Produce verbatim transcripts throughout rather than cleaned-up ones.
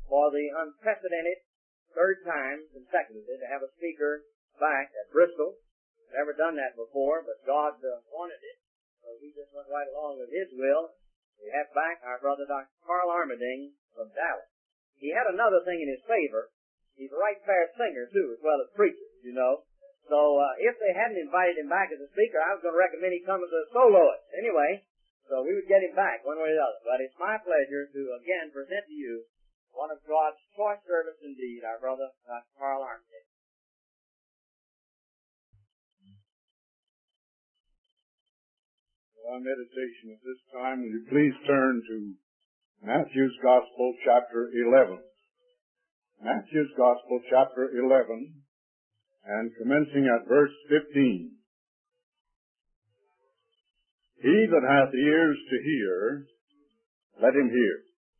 for the unprecedented third time consecutively to have a speaker back at Bristol. Never done that before, but God uh, wanted it, so we just went right along with His will. We have back our brother Doctor Carl Armerding from Dallas. He had another thing in his favor. He's a right fair singer, too, as well as preacher, you know. So uh, if they hadn't invited him back as a speaker, I was going to recommend he come as a soloist. Anyway, so we would get him back one way or the other. But it's my pleasure to again present to you one of God's choice servants indeed, our brother Doctor Carl Armerding. Our meditation at this time, will you please turn to Matthew's Gospel, chapter eleven. Matthew's Gospel, chapter eleven, and commencing at verse fifteen. He that hath ears to hear, let him hear.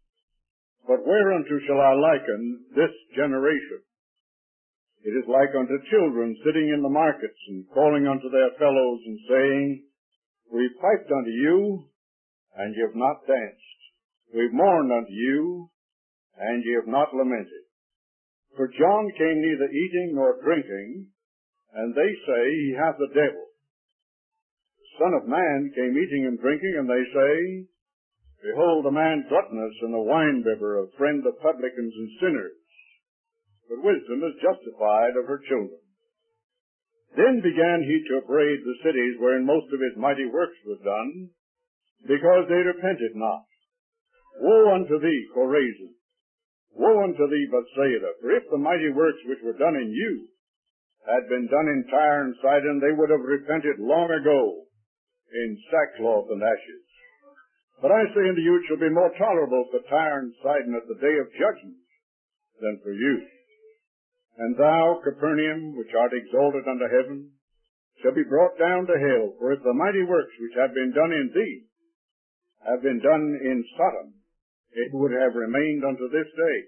But whereunto shall I liken this generation? It is like unto children sitting in the markets, and calling unto their fellows, and saying, We piped unto you, and ye have not danced. We mourned unto you, and ye have not lamented. For John came neither eating nor drinking, and they say he hath the devil. The Son of Man came eating and drinking, and they say, Behold, a man gluttonous and a winebibber, a friend of publicans and sinners. But wisdom is justified of her children. Then began he to upbraid the cities wherein most of his mighty works were done, because they repented not. Woe unto thee, Chorazin! Woe unto thee, Bethsaida! For if the mighty works which were done in you had been done in Tyre and Sidon, they would have repented long ago in sackcloth and ashes. But I say unto you, it shall be more tolerable for Tyre and Sidon at the day of judgment than for you. And thou, Capernaum, which art exalted unto heaven, shall be brought down to hell. For if the mighty works which have been done in thee have been done in Sodom, it would have remained unto this day.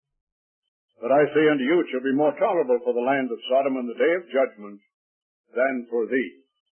But I say unto you, it shall be more tolerable for the land of Sodom in the day of judgment than for thee.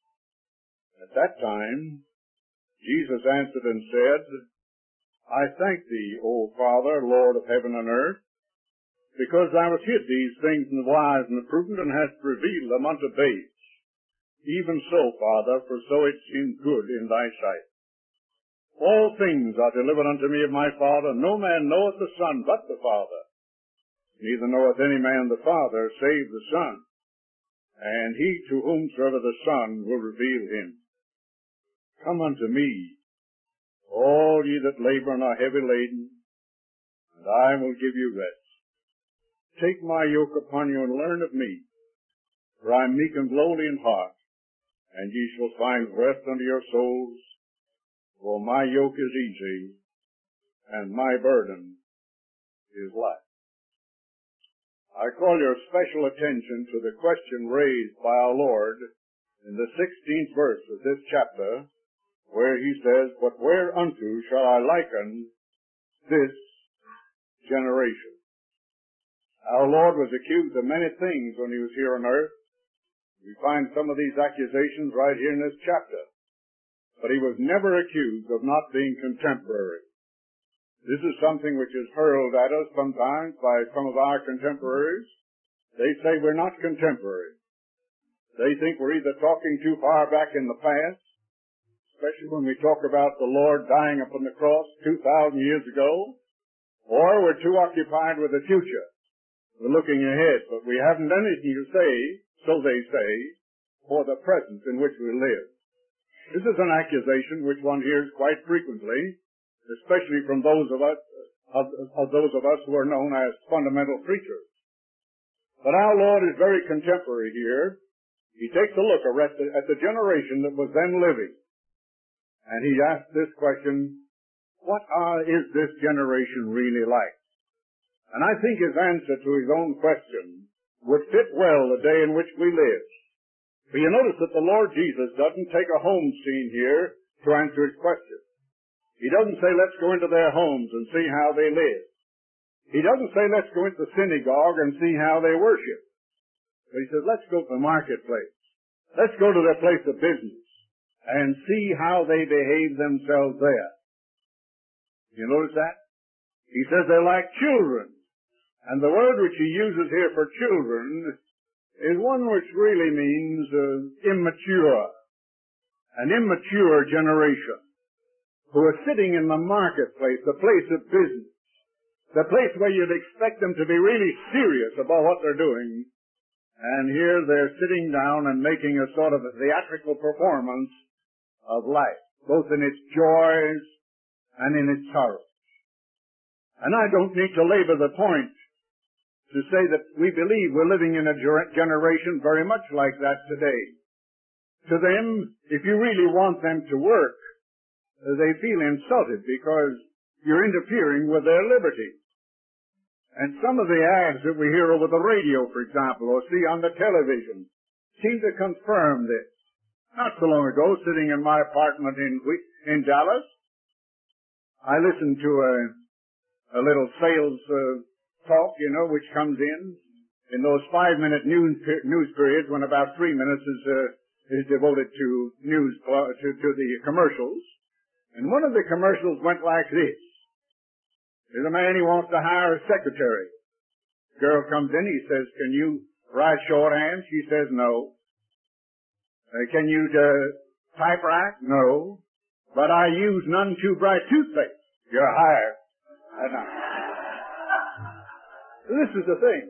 At that time Jesus answered and said, I thank thee, O Father, Lord of heaven and earth, because thou hast hid these things from the wise and the prudent, and hast revealed them unto babes. Even so, Father, for so it seemed good in thy sight. All things are delivered unto me of my Father. No man knoweth the Son but the Father. Neither knoweth any man the Father save the Son, and he to whomsoever the Son will reveal him. Come unto me, all ye that labor and are heavy laden, and I will give you rest. Take my yoke upon you and learn of me, for I am meek and lowly in heart, and ye shall find rest unto your souls. For my yoke is easy, and my burden is light. I call your special attention to the question raised by our Lord in the sixteenth verse of this chapter, where he says, But whereunto shall I liken this generation? Our Lord was accused of many things when he was here on earth. We find some of these accusations right here in this chapter. But he was never accused of not being contemporary. This is something which is hurled at us sometimes by some of our contemporaries. They say we're not contemporary. They think we're either talking too far back in the past, especially when we talk about the Lord dying upon the cross two thousand years ago, or we're too occupied with the future. We're looking ahead, but we haven't anything to say, so they say, for the present in which we live. This is an accusation which one hears quite frequently, especially from those of us, of, of those of us who are known as fundamental preachers. But our Lord is very contemporary here. He takes a look at the, at the generation that was then living, and he asks this question, what are, is this generation really like? And I think his answer to his own question would fit well the day in which we live. For you notice that the Lord Jesus doesn't take a home scene here to answer his question. He doesn't say, let's go into their homes and see how they live. He doesn't say, let's go into the synagogue and see how they worship. But he says, let's go to the marketplace. Let's go to their place of business and see how they behave themselves there. You notice that? He says they're like children And the word which he uses here for children is one which really means uh, immature. An immature generation who are sitting in the marketplace, the place of business, the place where you'd expect them to be really serious about what they're doing. And here they're sitting down and making a sort of a theatrical performance of life, both in its joys and in its sorrows. And I don't need to labor the point to say that we believe we're living in a generation very much like that today. To them, if you really want them to work, they feel insulted because you're interfering with their liberty. And some of the ads that we hear over the radio, for example, or see on the television, seem to confirm this. Not so long ago, sitting in my apartment in in Dallas, I listened to a, a little sales uh, talk, you know, which comes in in those five-minute news news periods when about three minutes is uh, is devoted to news to, to the commercials. And one of the commercials went like this. There's a man, he wants to hire a secretary. Girl comes in, he says, can you write shorthand? She says, no. Uh, can you uh, typewrite? No. But I use none too bright toothpaste. You're hired. This is the thing.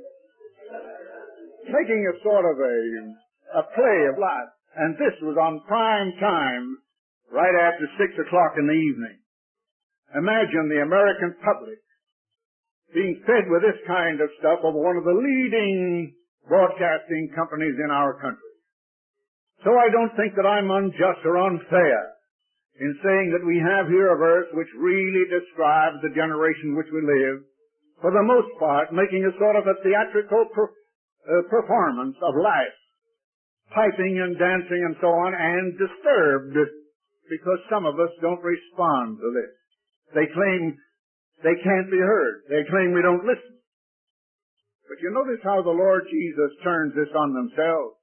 Making a sort of a, a play of life. And this was on prime time, right after six o'clock in the evening. Imagine the American public being fed with this kind of stuff over one of the leading broadcasting companies in our country. So I don't think that I'm unjust or unfair in saying that we have here a verse which really describes the generation in which we live, for the most part making a sort of a theatrical per, uh, performance of life, piping and dancing and so on, and disturbed because some of us don't respond to this. They claim they can't be heard. They claim we don't listen. But you notice how the Lord Jesus turns this on themselves.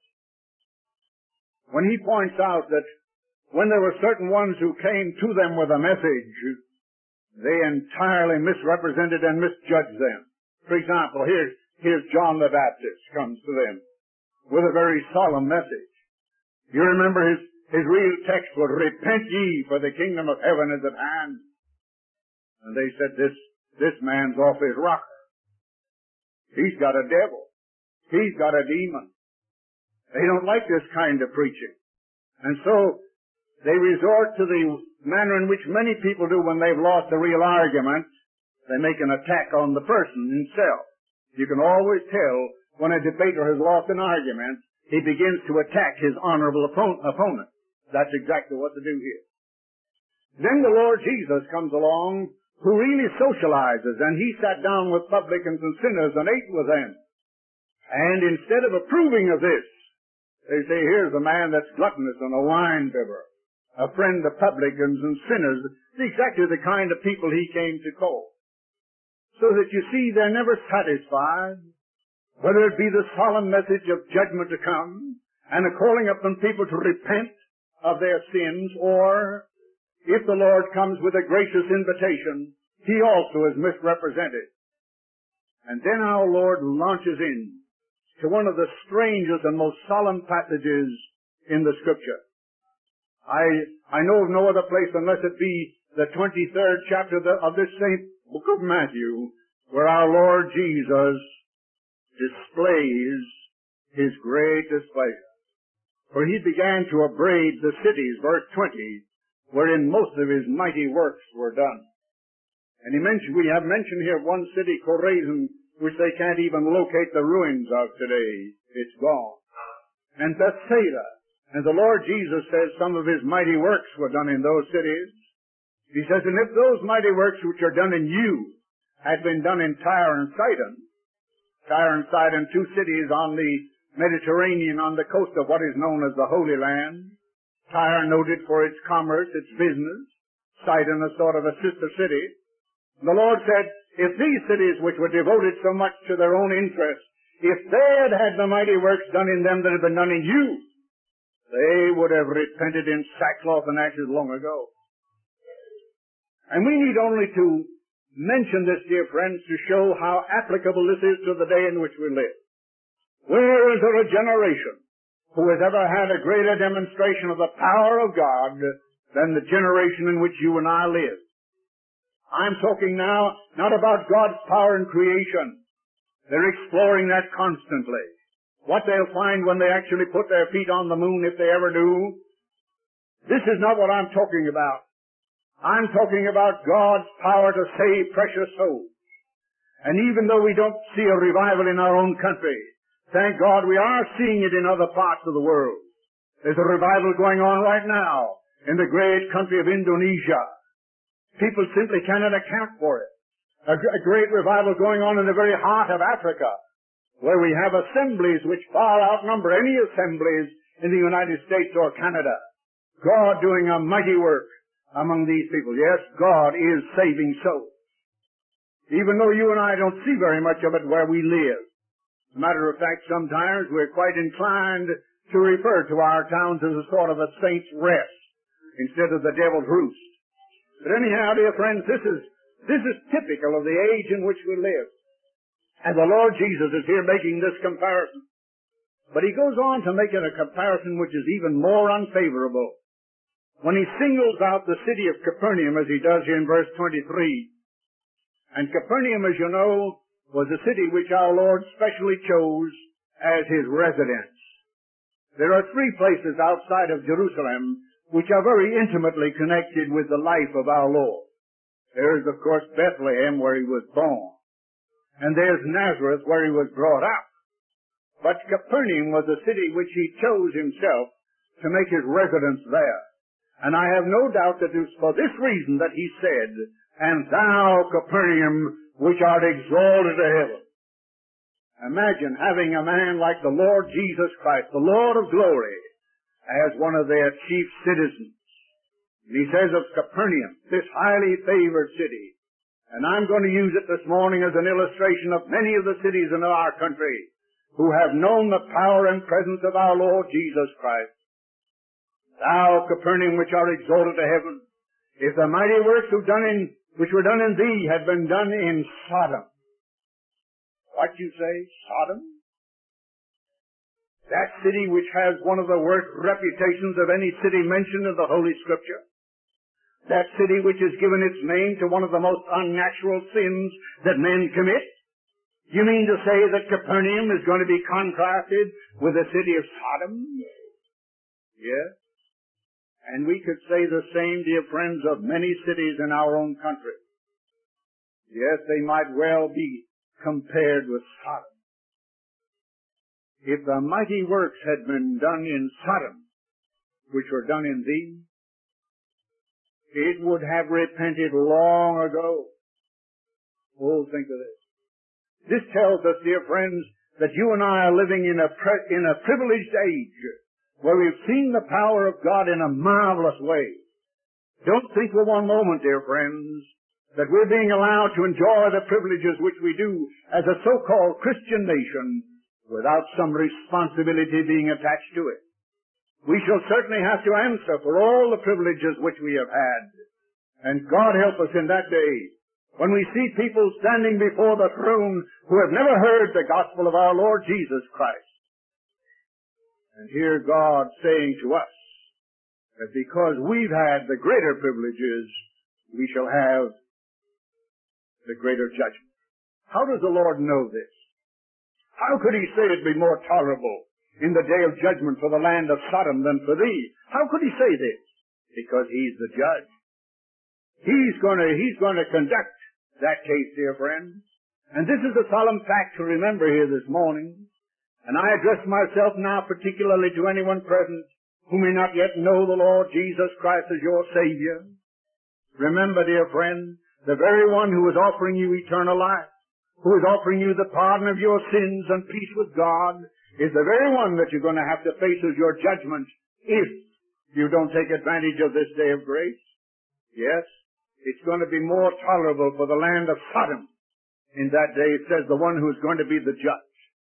When he points out that when there were certain ones who came to them with a message, they entirely misrepresented and misjudged them. For example, here's, here's John the Baptist comes to them with a very solemn message. You remember his, his real text was, repent ye, for the kingdom of heaven is at hand. And they said, this, this man's off his rocker. He's got a devil. He's got a demon. They don't like this kind of preaching. And so they resort to the manner in which many people do when they've lost a real argument. They make an attack on the person himself. You can always tell when a debater has lost an argument, he begins to attack his honorable opponent. That's exactly what to do here. Then the Lord Jesus comes along, who really socializes, and he sat down with publicans and sinners and ate with them. And instead of approving of this, they say, here's a man that's gluttonous and a wine bibber, a friend of publicans and sinners. It's exactly the kind of people he came to call. So that you see, they're never satisfied, whether it be the solemn message of judgment to come, and a calling upon people to repent of their sins, or if the Lord comes with a gracious invitation, he also is misrepresented. And then our Lord launches in to one of the strangest and most solemn passages in the Scripture. I I know of no other place unless it be the twenty-third chapter of this same book of Matthew, where our Lord Jesus displays his great displeasure. For he began to upbraid the cities, verse twenty, wherein most of his mighty works were done. And he mentioned, we have mentioned here one city, Chorazin, which they can't even locate the ruins of today. It's gone. And Bethsaida. And the Lord Jesus says some of his mighty works were done in those cities. He says, and if those mighty works which are done in you had been done in Tyre and Sidon, Tyre and Sidon, two cities on the Mediterranean, on the coast of what is known as the Holy Land, Tyre noted for its commerce, its business, Sidon a sort of a sister city. The Lord said, if these cities which were devoted so much to their own interests, if they had had the mighty works done in them that had been done in you, they would have repented in sackcloth and ashes long ago. And we need only to mention this, dear friends, to show how applicable this is to the day in which we live. Where is there a generation who has ever had a greater demonstration of the power of God than the generation in which you and I live? I'm talking now not about God's power in creation. They're exploring that constantly. What they'll find when they actually put their feet on the moon, if they ever do. This is not what I'm talking about. I'm talking about God's power to save precious souls. And even though we don't see a revival in our own country, thank God we are seeing it in other parts of the world. There's a revival going on right now in the great country of Indonesia. People simply cannot account for it. A, a great revival going on in the very heart of Africa, where we have assemblies which far outnumber any assemblies in the United States or Canada. God doing a mighty work among these people. Yes, God is saving souls. Even though you and I don't see very much of it where we live. As a matter of fact, sometimes we're quite inclined to refer to our towns as a sort of a saint's rest instead of the devil's roost. But anyhow, dear friends, this is, this is typical of the age in which we live. And the Lord Jesus is here making this comparison. But he goes on to make it a comparison which is even more unfavorable. When he singles out the city of Capernaum, as he does here in verse twenty-three. And Capernaum, as you know, was a city which our Lord specially chose as his residence. There are three places outside of Jerusalem which are very intimately connected with the life of our Lord. There is, of course, Bethlehem, where he was born. And there's Nazareth, where he was brought up. But Capernaum was a city which he chose himself to make his residence there. And I have no doubt that it was for this reason that he said, "And thou, Capernaum, which art exalted to heaven." Imagine having a man like the Lord Jesus Christ, the Lord of glory, as one of their chief citizens. And he says of Capernaum, this highly favored city, and I'm going to use it this morning as an illustration of many of the cities in our country who have known the power and presence of our Lord Jesus Christ. Thou, Capernaum, which art exalted to heaven, if the mighty works who done in, which were done in thee had been done in Sodom. What you say? Sodom? That city which has one of the worst reputations of any city mentioned in the Holy Scripture. That city which has given its name to one of the most unnatural sins that men commit. You mean to say that Capernaum is going to be contrasted with the city of Sodom? Yes. And we could say the same, dear friends, of many cities in our own country. Yes, they might well be compared with Sodom. If the mighty works had been done in Sodom, which were done in thee, it would have repented long ago. Oh, think of this. This tells us, dear friends, that you and I are living in a, pre- in a privileged age where we've seen the power of God in a marvelous way. Don't think for one moment, dear friends, that we're being allowed to enjoy the privileges which we do as a so-called Christian nation without some responsibility being attached to it. We shall certainly have to answer for all the privileges which we have had. And God help us in that day when we see people standing before the throne who have never heard the gospel of our Lord Jesus Christ. And hear God saying to us that because we've had the greater privileges, we shall have the greater judgment. How does the Lord know this? How could he say it'd be more tolerable in the day of judgment for the land of Sodom than for thee? How could he say this? Because he's the judge. He's gonna, he's gonna conduct that case, dear friends. And this is a solemn fact to remember here this morning. And I address myself now particularly to anyone present who may not yet know the Lord Jesus Christ as your Savior. Remember, dear friend, the very one who is offering you eternal life, who is offering you the pardon of your sins and peace with God, is the very one that you're going to have to face as your judgment if you don't take advantage of this day of grace. Yes, it's going to be more tolerable for the land of Sodom in that day, it says, the one who is going to be the judge.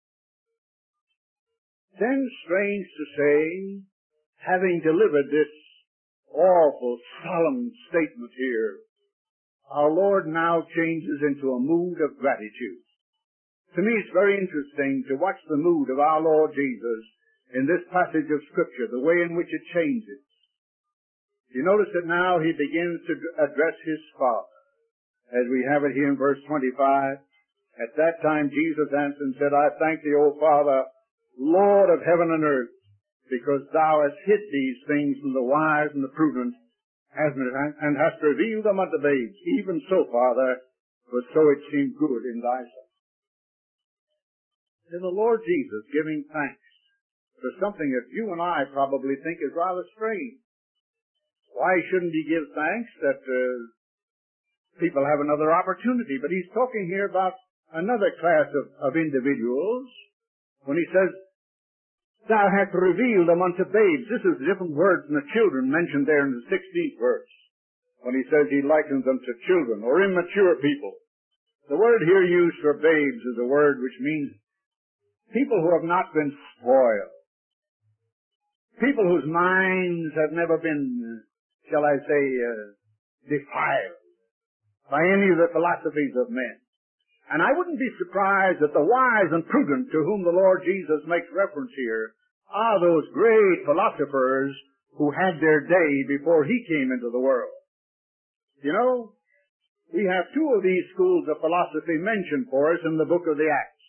Then, strange to say, having delivered this awful, solemn statement here our Lord now changes into a mood of gratitude. To me, it's very interesting to watch the mood of our Lord Jesus in this passage of Scripture, the way in which it changes. You notice that now he begins to address his Father, as we have it here in verse twenty-five. At that time Jesus answered and said, I thank thee, O Father, Lord of heaven and earth, because thou hast hid these things from the wise and the prudent, and hast revealed them unto babes. Even so, Father, for so it seemed good in thy sight. Is the Lord Jesus giving thanks for something that you and I probably think is rather strange? Why shouldn't he give thanks that uh, people have another opportunity? But he's talking here about another class of, of individuals when he says, thou hast revealed them unto babes. This is a different word from the children mentioned there in the sixteenth verse, when he says he likens them to children or immature people. The word here used for babes is a word which means people who have not been spoiled. People whose minds have never been, shall I say, uh, defiled by any of the philosophies of men. And I wouldn't be surprised that the wise and prudent to whom the Lord Jesus makes reference here are those great philosophers who had their day before he came into the world. You know, we have two of these schools of philosophy mentioned for us in the book of the Acts,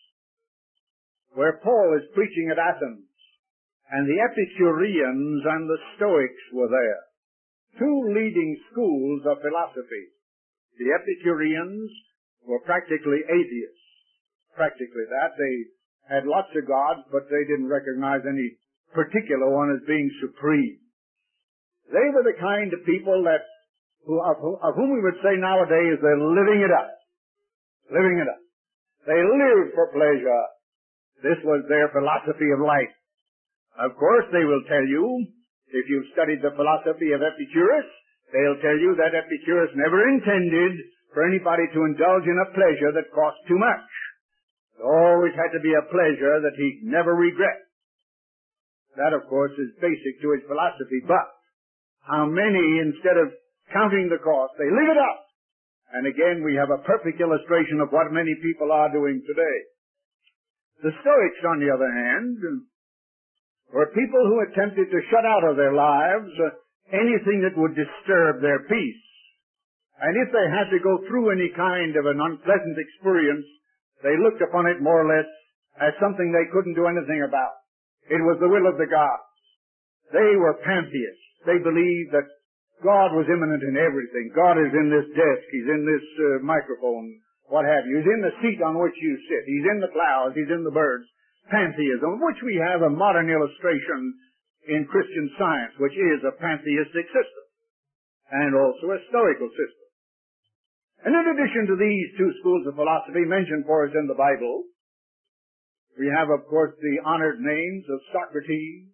where Paul is preaching at Athens, and the Epicureans and the Stoics were there. Two leading schools of philosophy. The Epicureans were practically atheists. Practically that. They had lots of gods, but they didn't recognize any particular one as being supreme. They were the kind of people that, who, of, of whom we would say nowadays, they're living it up. Living it up. They lived for pleasure. This was their philosophy of life. Of course, they will tell you, if you've studied the philosophy of Epicurus, they'll tell you that Epicurus never intended for anybody to indulge in a pleasure that cost too much. It always had to be a pleasure that he never regret. That, of course, is basic to his philosophy. But how many, instead of counting the cost, they live it up? And again, we have a perfect illustration of what many people are doing today. The Stoics, on the other hand, were people who attempted to shut out of their lives anything that would disturb their peace. And if they had to go through any kind of an unpleasant experience, they looked upon it more or less as something they couldn't do anything about. It was the will of the gods. They were pantheists. They believed that God was immanent in everything. God is in this desk. He's in this uh, microphone, what have you. He's in the seat on which you sit. He's in the clouds. He's in the birds. Pantheism, which we have a modern illustration in Christian Science, which is a pantheistic system, and also a stoical system. And in addition to these two schools of philosophy mentioned for us in the Bible, we have, of course, the honored names of Socrates,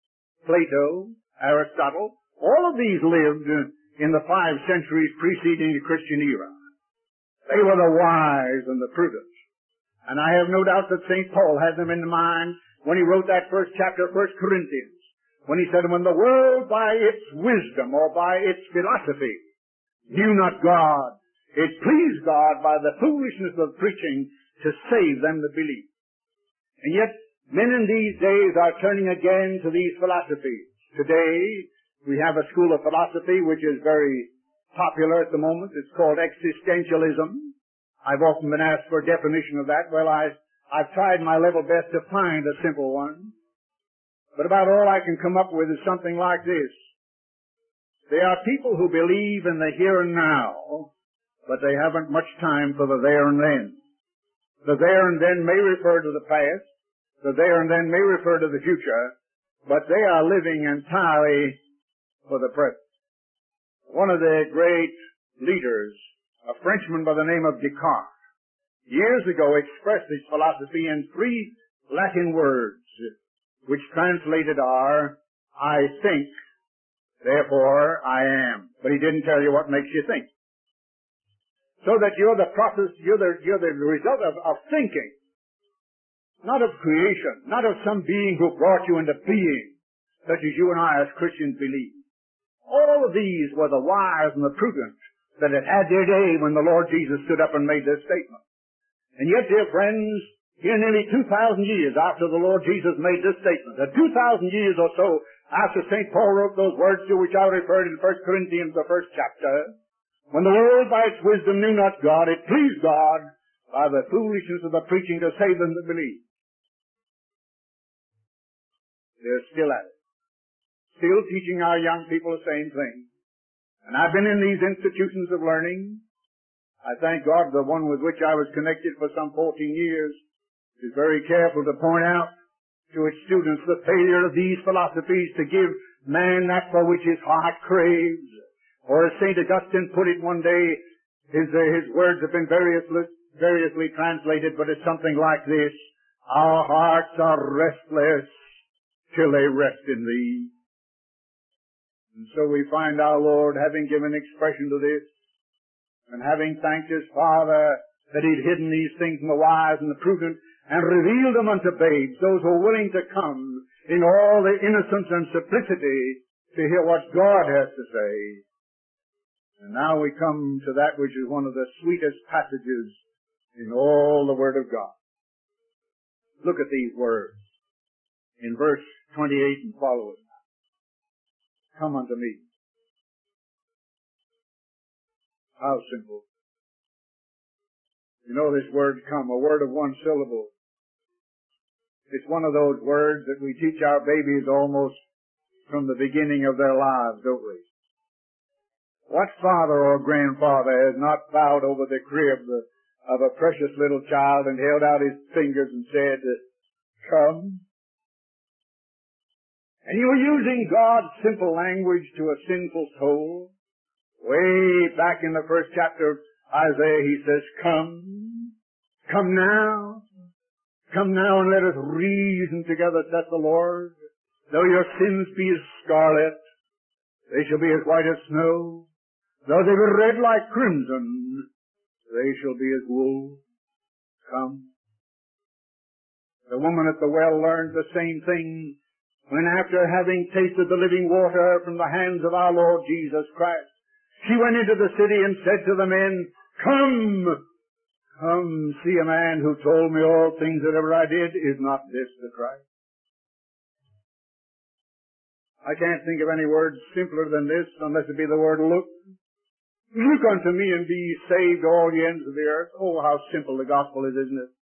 Plato, Aristotle. All of these lived in the five centuries preceding the Christian era. They were the wise and the prudent. And I have no doubt that Saint Paul had them in mind when he wrote that first chapter of First Corinthians, when he said, when the world by its wisdom or by its philosophy knew not God, it pleased God by the foolishness of preaching to save them that believe. And yet, men in these days are turning again to these philosophies. Today, we have a school of philosophy which is very popular at the moment. It's called existentialism. I've often been asked for a definition of that. Well, I, I've tried my level best to find a simple one. But about all I can come up with is something like this. They are people who believe in the here and now, but they haven't much time for the there and then. The there and then may refer to the past. The there and then may refer to the future, but they are living entirely for the present. One of the great leaders, a Frenchman by the name of Descartes, years ago expressed his philosophy in three Latin words, which translated are, I think, therefore I am. But he didn't tell you what makes you think. So that you're the process, you're the, you're the result of, of thinking. Not of creation, not of some being who brought you into being, such as you and I as Christians believe. All of these were the wise and the prudent that had had their day when the Lord Jesus stood up and made this statement. And yet, dear friends, here nearly two thousand years after the Lord Jesus made this statement, that two thousand years or so after Saint Paul wrote those words to which I referred in First Corinthians, the first chapter, when the world by its wisdom knew not God, it pleased God by the foolishness of the preaching to save them that believe. They're still at it. Still teaching our young people the same thing. And I've been in these institutions of learning. I thank God the one with which I was connected for some fourteen years is very careful to point out to its students the failure of these philosophies to give man that for which his heart craves. Or as Saint Augustine put it one day, his, uh, his words have been variously, variously translated, but it's something like this: our hearts are restless till they rest in Thee. And so we find our Lord having given expression to this, and having thanked His Father that He'd hidden these things from the wise and the prudent, and revealed them unto babes, those who are willing to come in all the innocence and simplicity to hear what God has to say. And now we come to that which is one of the sweetest passages in all the Word of God. Look at these words in verse twenty-eight and following. Come unto me. How simple. You know this word come, a word of one syllable. It's one of those words that we teach our babies almost from the beginning of their lives, don't we? What father or grandfather has not bowed over the crib of a precious little child and held out his fingers and said, come? And you were using God's simple language to a sinful soul. Way back in the first chapter of Isaiah, He says, come, come now, come now and let us reason together, saith the Lord. Though your sins be as scarlet, they shall be as white as snow. Though they be red like crimson, they shall be as wool. Come. The woman at the well learned the same thing when, after having tasted the living water from the hands of our Lord Jesus Christ, she went into the city and said to the men, come, come see a man who told me all things that ever I did. Is not this the Christ? I can't think of any word simpler than this unless it be the word look. Look unto me and be ye saved, all ye ends of the earth. Oh, how simple the gospel is, isn't it?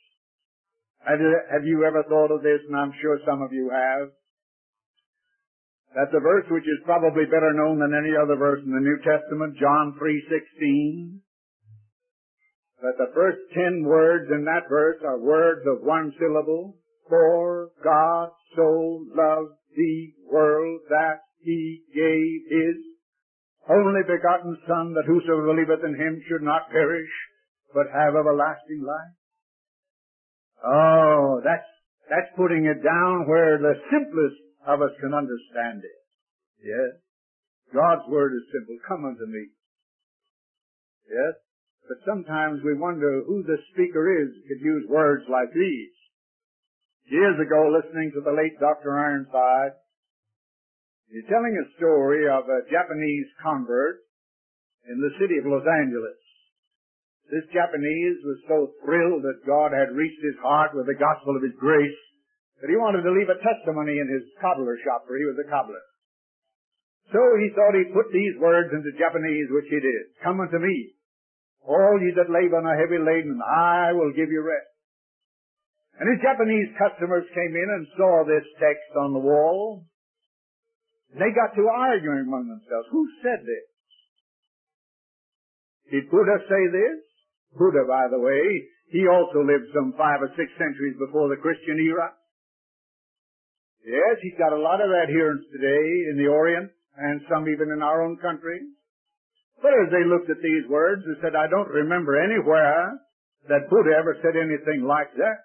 Have you ever thought of this? And I'm sure some of you have. That the verse which is probably better known than any other verse in the New Testament, John three sixteen, that the first ten words in that verse are words of one syllable. For God so loved the world that He gave His only begotten Son, that whosoever believeth in Him should not perish, but have everlasting life. Oh, that's, that's putting it down where the simplest of us can understand it. Yes. God's Word is simple. Come unto me. Yes. But sometimes we wonder who the speaker is who could use words like these. Years ago, listening to the late Doctor Ironside, he's telling a story of a Japanese convert in the city of Los Angeles. This Japanese was so thrilled that God had reached his heart with the gospel of His grace that he wanted to leave a testimony in his cobbler shop, for he was a cobbler. So he thought he'd put these words into Japanese, which he did. Come unto me, all ye that labor and are heavy laden, I will give you rest. And his Japanese customers came in and saw this text on the wall. They got to arguing among themselves. Who said this? Did Buddha say this? Buddha, by the way, he also lived some five or six centuries before the Christian era. Yes, he's got a lot of adherents today in the Orient, and some even in our own country. But as they looked at these words, they said, I don't remember anywhere that Buddha ever said anything like that.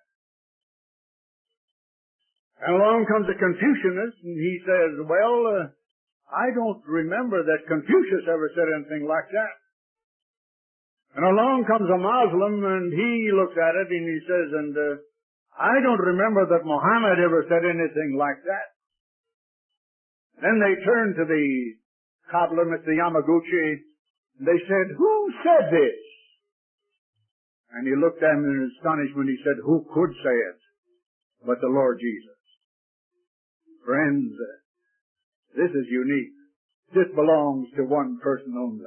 And along comes a Confucianist, and he says, well, uh, I don't remember that Confucius ever said anything like that. And along comes a Muslim, and he looks at it, and he says, and uh, I don't remember that Muhammad ever said anything like that. Then they turn to the cobbler, Mister Yamaguchi, And they said, "Who said this?" And he looked at them in astonishment. He said, "Who could say it but the Lord Jesus?" Friends, this is unique. This belongs to one person only.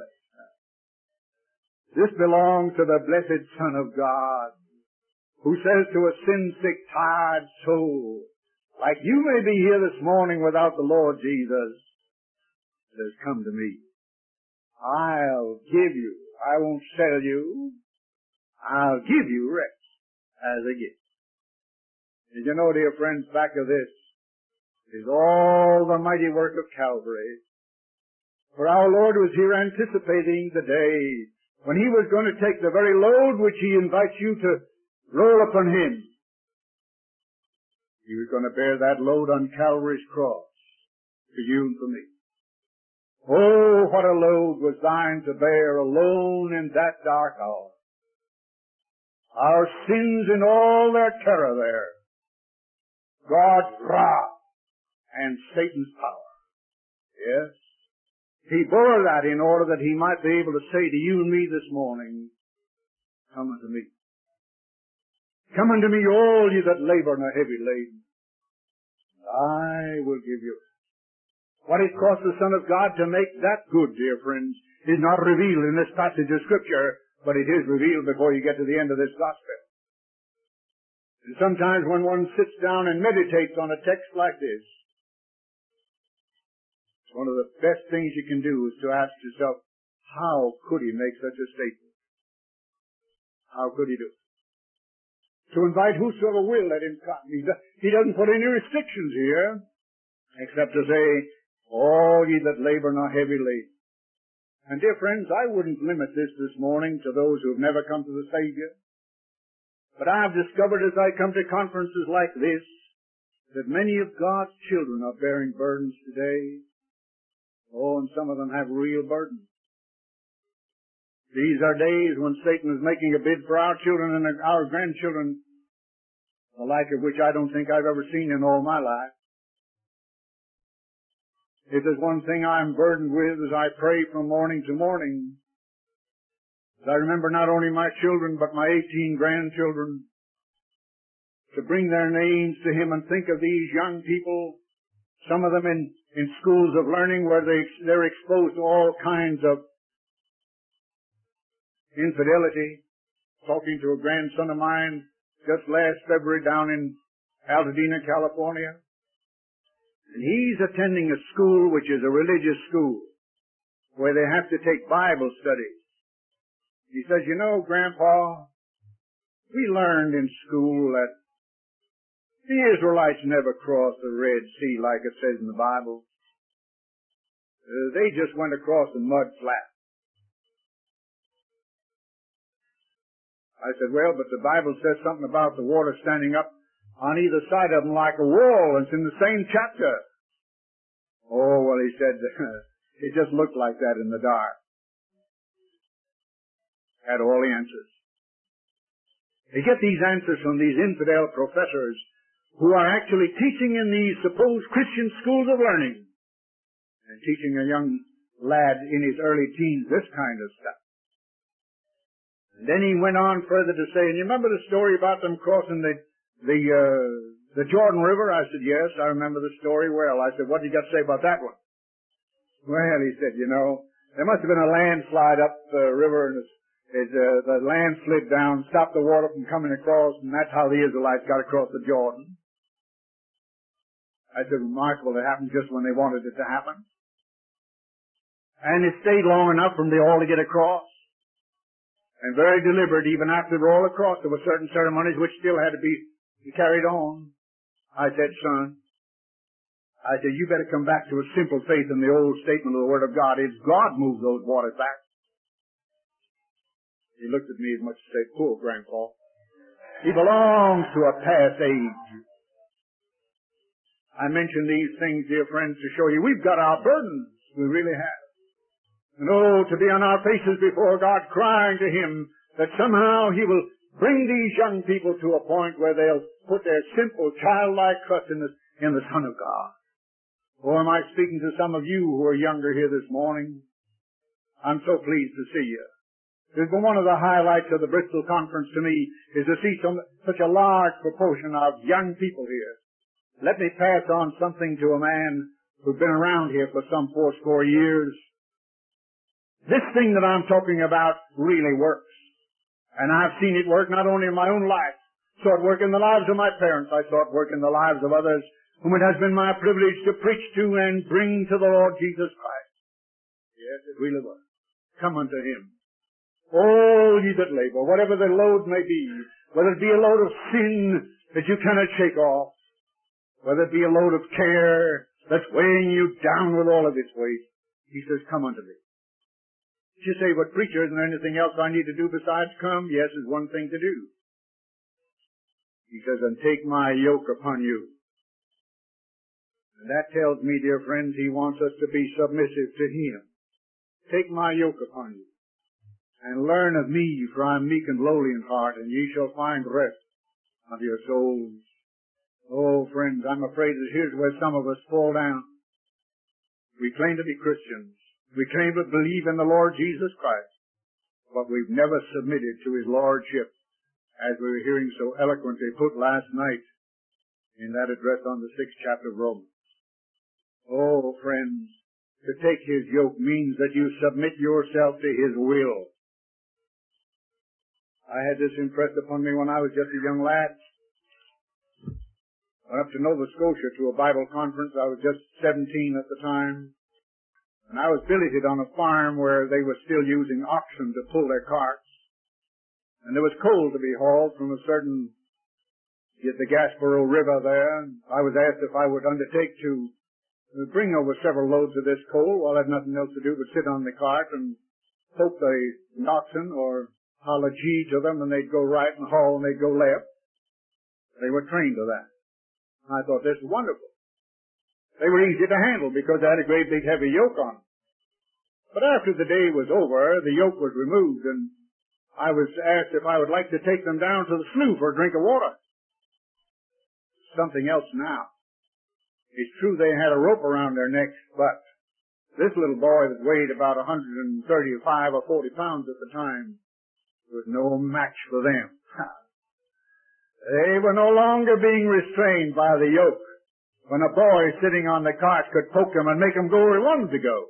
This belongs to the blessed Son of God, who says to a sin-sick, tired soul, like you may be here this morning without the Lord Jesus, says, "Come to me. I'll give you, I won't sell you, I'll give you rest as a gift." Did you know, dear friends, back of this is all the mighty work of Calvary. For our Lord was here anticipating the day when He was going to take the very load which He invites you to roll upon Him. He was going to bear that load on Calvary's cross for you and for me. Oh, what a load was thine to bear alone in that dark hour. Our sins in all their terror there. God's wrath and Satan's power. Yes. He bore that in order that He might be able to say to you and me this morning, "Come unto me. Come unto me, all ye that labor and are heavy laden, and I will give you." What it cost the Son of God to make that good, dear friends, is not revealed in this passage of Scripture, but it is revealed before you get to the end of this gospel. And sometimes when one sits down and meditates on a text like this, one of the best things you can do is to ask yourself, how could He make such a statement? How could He do it? To invite whosoever will, let him come. He, do, he doesn't put any restrictions here, except to say, "All ye that labor and are heavy laden." And dear friends, I wouldn't limit this this morning to those who have never come to the Savior. But I have discovered as I come to conferences like this, that many of God's children are bearing burdens today. Oh, and some of them have real burdens. These are days when Satan is making a bid for our children and our grandchildren, the like of which I don't think I've ever seen in all my life. If there's one thing I'm burdened with as I pray from morning to morning, as I remember not only my children but my eighteen grandchildren, to bring their names to Him and think of these young people, some of them in, in schools of learning where they, they're exposed to all kinds of infidelity. Talking to a grandson of mine just last February down in Altadena, California. And he's attending a school which is a religious school where they have to take Bible studies. He says, "You know, Grandpa, we learned in school that the Israelites never crossed the Red Sea like it says in the Bible. Uh, they just went across the mud flat." I said, "Well, but the Bible says something about the water standing up on either side of them like a wall. It's in the same chapter." "Oh, well," he said, "it just looked like that in the dark." Had all the answers. They get these answers from these infidel professors who are actually teaching in these supposed Christian schools of learning and teaching a young lad in his early teens this kind of stuff. And then he went on further to say, "And you remember the story about them crossing the the uh, the Jordan River?" I said, "Yes, I remember the story well." I said, "What did you got to say about that one?" "Well," he said, "you know, there must have been a landslide up the river, and it, uh, the land slid down, stopped the water from coming across, and that's how the Israelites got across the Jordan." I said, "Remarkable, it happened just when they wanted it to happen. And it stayed long enough for them all to get across. And very deliberate, even after they were all across, there were certain ceremonies which still had to be carried on." I said, "Son," I said, "you better come back to a simple faith in the old statement of the Word of God. It's God moved those waters back." He looked at me as much as to say, "Poor Grandpa. He belongs to a past age." I mention these things, dear friends, to show you we've got our burdens. We really have. And oh, to be on our faces before God crying to Him that somehow He will bring these young people to a point where they'll put their simple childlike trust in the, in the Son of God. Or am I speaking to some of you who are younger here this morning? I'm so pleased to see you. It's been one of the highlights of the Bristol conference to me is to see so, such a large proportion of young people here. Let me pass on something to a man who's been around here for some fourscore years. This thing that I'm talking about really works. And I've seen it work not only in my own life, saw it work in the lives of my parents, I saw it work in the lives of others whom it has been my privilege to preach to and bring to the Lord Jesus Christ. Yes, it really works. Come unto Him. All ye that labor, whatever the load may be, whether it be a load of sin that you cannot shake off, whether it be a load of care that's weighing you down with all of its weight, He says, come unto me. You say, but preacher, isn't there anything else I need to do besides come? Yes, there's one thing to do. He says, and take my yoke upon you. And that tells me, dear friends, He wants us to be submissive to Him. Take my yoke upon you. And learn of me, for I am meek and lowly in heart, and ye shall find rest unto your souls. Oh, friends, I'm afraid that here's where some of us fall down. We claim to be Christians. We claim to believe in the Lord Jesus Christ. But we've never submitted to His Lordship, as we were hearing so eloquently put last night in that address on the sixth chapter of Romans. Oh, friends, to take His yoke means that you submit yourself to His will. I had this impressed upon me when I was just a young lad. Went up to Nova Scotia to a Bible conference. I was just seventeen at the time. And I was billeted on a farm where they were still using oxen to pull their carts. And there was coal to be hauled from a certain, the Gaspereau River there. I was asked if I would undertake to bring over several loads of this coal. Well, I had nothing else to do but sit on the cart and poke the oxen or holler gee to them, and they'd go right and haul and they'd go left. They were trained to that. I thought, this is wonderful. They were easy to handle because they had a great big heavy yoke on them. But after the day was over, the yoke was removed, and I was asked if I would like to take them down to the slough for a drink of water. Something else now. It's true they had a rope around their necks, but this little boy that weighed about one hundred thirty-five or forty pounds at the time was no match for them. They were no longer being restrained by the yoke when a boy sitting on the cart could poke them and make them go where he wanted to go.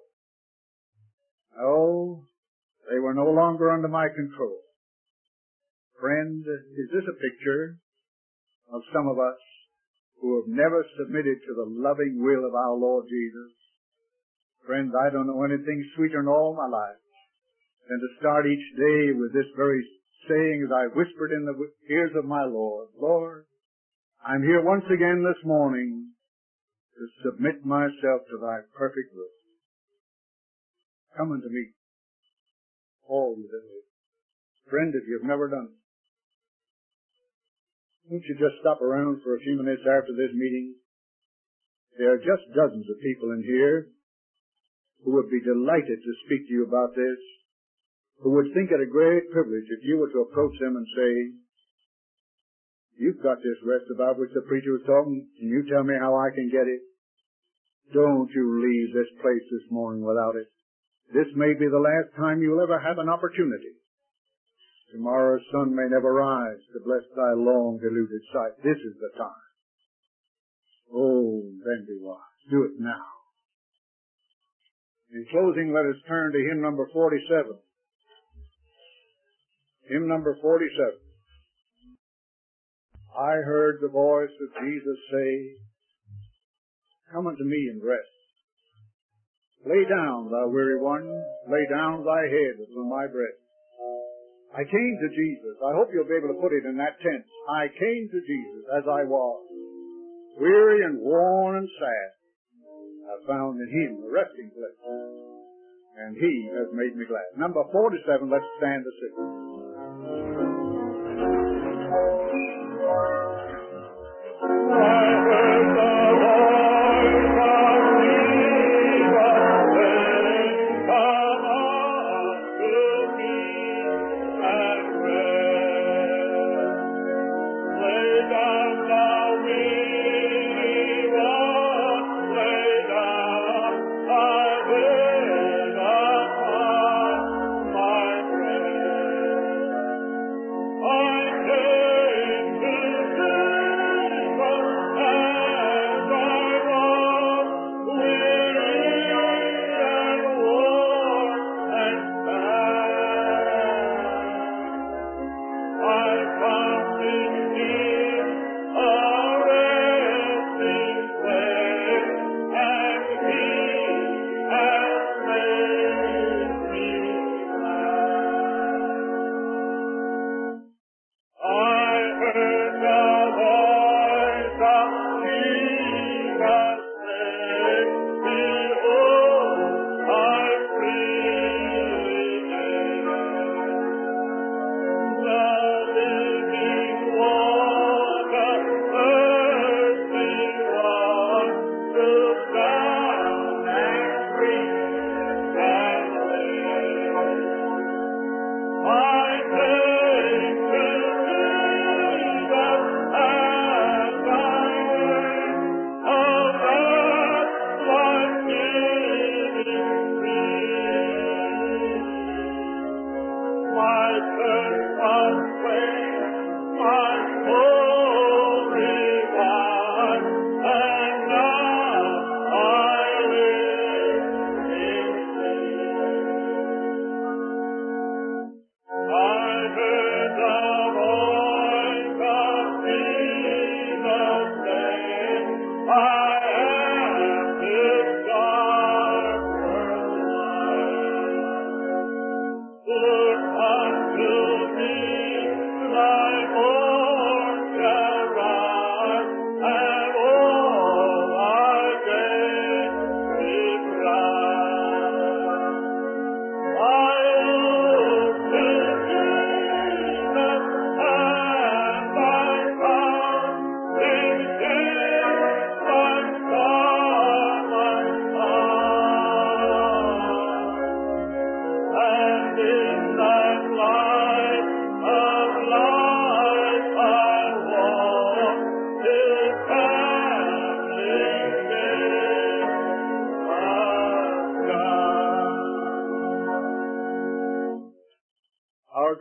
Oh, they were no longer under my control. Friend, is this a picture of some of us who have never submitted to the loving will of our Lord Jesus? Friends, I don't know anything sweeter in all my life than to start each day with this very saying as I whispered in the ears of my Lord, Lord, I'm here once again this morning to submit myself to thy perfect will. Come unto me, all you that live. Friend, if you've never done it, won't you just stop around for a few minutes after this meeting? There are just dozens of people in here who would be delighted to speak to you about this, who would think it a great privilege if you were to approach them and say, you've got this rest about which the preacher was talking. Can you tell me how I can get it? Don't you leave this place this morning without it. This may be the last time you'll ever have an opportunity. Tomorrow's sun may never rise to bless thy long deluded sight. This is the time. Oh, then be wise. Do it now. In closing, let us turn to hymn number forty-seven. Hymn number forty-seven. I heard the voice of Jesus say, come unto me and rest. Lay down, thou weary one, lay down thy head upon my breast. I came to Jesus. I hope you'll be able to put it in that tense. I came to Jesus as I was, weary and worn and sad. I found in Him a resting place, and He has made me glad. Number forty-seven, let's stand to sing. Lay down, I will not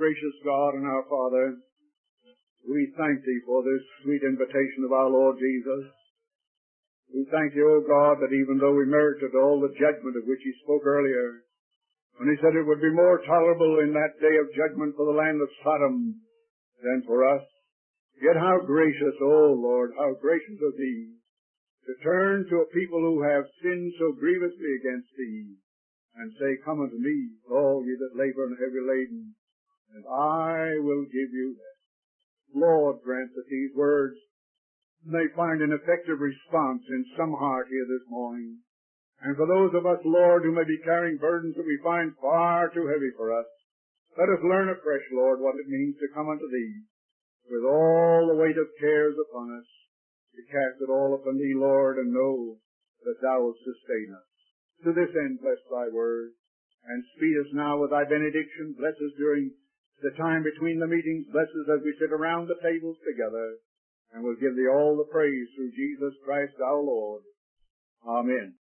gracious God and our Father, we thank Thee for this sweet invitation of our Lord Jesus. We thank Thee, O God, that even though we merited all the judgment of which He spoke earlier, when He said it would be more tolerable in that day of judgment for the land of Sodom than for us, yet how gracious, O Lord, how gracious of Thee, to turn to a people who have sinned so grievously against Thee, and say, Come unto me, all ye that labor and are heavy laden, and I will give you rest. Lord, grant that these words may find an effective response in some heart here this morning. And for those of us, Lord, who may be carrying burdens that we find far too heavy for us, let us learn afresh, Lord, what it means to come unto Thee with all the weight of cares upon us, to cast it all upon Thee, Lord, and know that Thou wilt sustain us. To this end, bless Thy word, and speed us now with Thy benediction. Bless us during the time between the meetings. Bless us as we sit around the tables together, and we'll give Thee all the praise through Jesus Christ our Lord. Amen.